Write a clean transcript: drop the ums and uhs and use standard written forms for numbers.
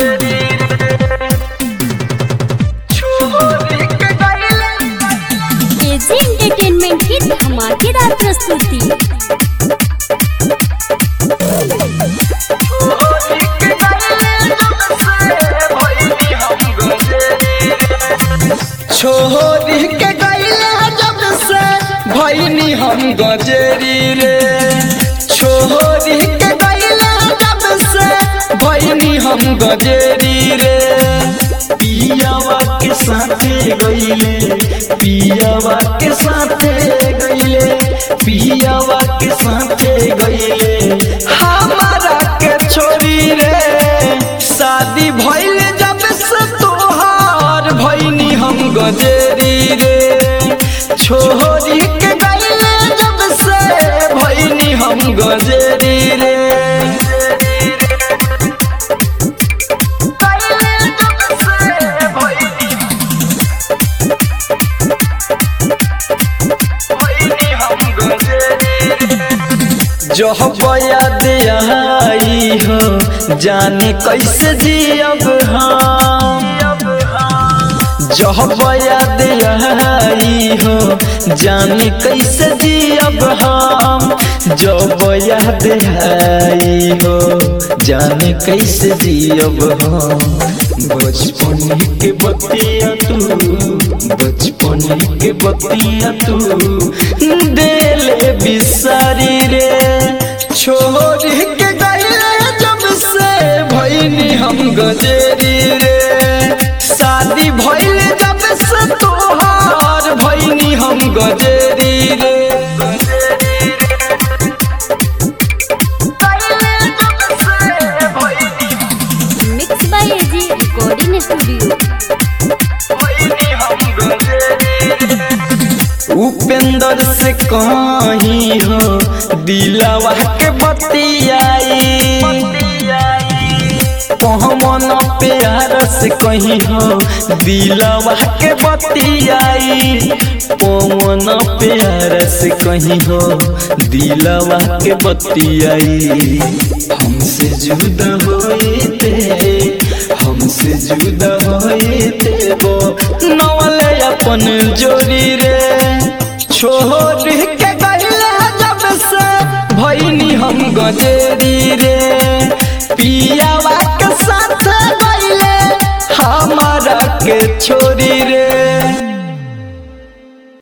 AG entertainment की धमाकेदार प्रस्तुति। छोड़ी के गईले जब से भईनी हम गजेरी रे, छोड़ी के गईले जब से भईनी हम गजेरी रे। पियावा के साथे गईले, पियावा के साथे गईले, पियावा के साथे गईले हमारा के छोड़ी रे। शादी भइले जब से तोहार भईनी हम गजेरी रे, छोड़ी के गईले जब से भईनी हम गजेरी रे। जो याद आई हो जाने कैसे जियब हम, जो याद आई हो जाने कैसे जियब हम, जो याद आई हो जाने कैसे जियब हम। बचपन के बतिया तू, बचपन के बतिया तू देले बिसारी रे। छोड़ के गईले जब से भईनी हम गजेरी रे, शादी भइले जब से तोहार भईनी हम गजेरी रे। मिक्स बाय एजी रिकॉर्डिंग स्टूडियो। उपेंद्र से कहीं हो दिलवा के बतियाई, पवन प्यार से कहीं हो दिलवा के बतियाई, पवन प्यार से कहीं हो दिलवा के बतियाई। हमसे जुदा होए थे, हमसे जुदा होए थे वो नवले अपन जोड़ी रे। छोड़ के गईले जब से भईनी हम गजेरी रे, पियावा के साथ गईले हमारा के छोड़ी रे।